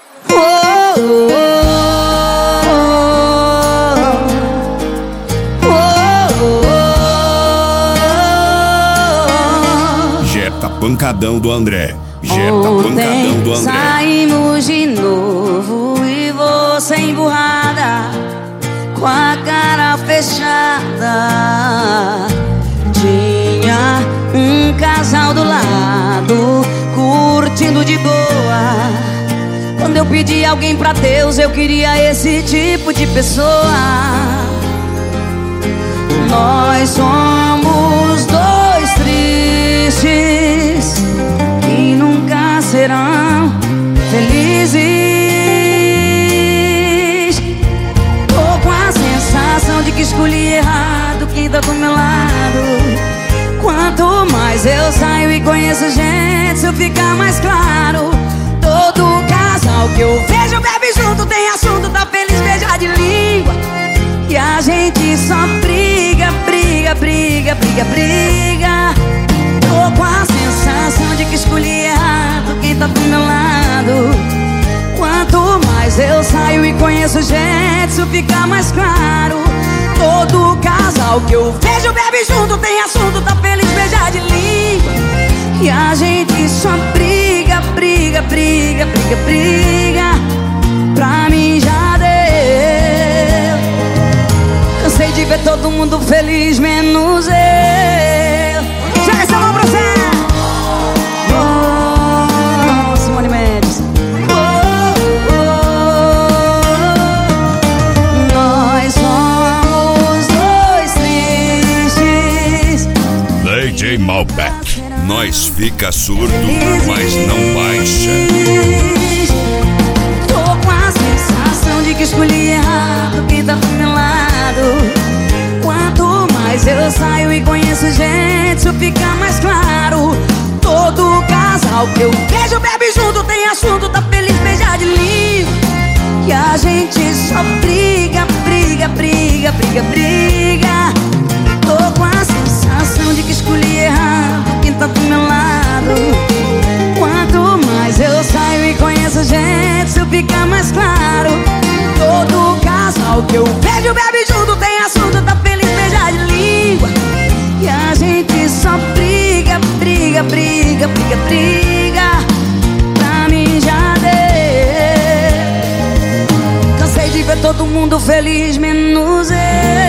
Jetta pancadão do André. Jetta pancadão do André. Saímos de novo e você emburrada, com a cara fechada. Tinha um casal do lado, curtindo de boa. Quando eu pedi alguém pra Deus, eu queria esse tipo de pessoa. Nós somos dois tristes que nunca serão felizes. Tô com a sensação de que escolhi errado quem tá do meu lado. Quanto mais eu saio e conheço gente, isso fica mais claro. Todo casal que eu vejo bebe junto, tem assunto, tá feliz, beija de língua. E a gente só briga, briga, briga, briga, briga. Tô com a sensação de que escolhi errado quem tá do meu lado. Quanto mais eu saio e conheço gente, isso fica mais claro. Todo casal que eu vejo bebe junto, tem assunto, tá feliz, beija de língua. E a gente só briga, briga, briga, briga, briga. Pra mim já deu. Cansei de ver todo mundo feliz, menos eu. Joga essa mão pra você. Oh, Simone Mendes. Nós somos dois tristes. DJ Malbec. Nós fica surdo, mas não baixa. Tô com a sensação de que escolhi errado quem tá do meu lado. Quanto mais eu saio e conheço gente, isso fica mais claro. Todo casal que eu vejo bebe junto, tem assunto, tá feliz, beija de língua. E a gente só briga, briga, briga, briga, briga. Tô com a sensação de que escolhi errado quem tá do meu lado. Quanto mais eu saio e conheço gente, isso fica mais claro. Todo casal que eu vejo bebe junto, tem assunto, tá feliz, beija de língua. E a gente só briga, briga, briga, briga, briga. Pra mim já deu. Cansei de ver todo mundo feliz, menos eu.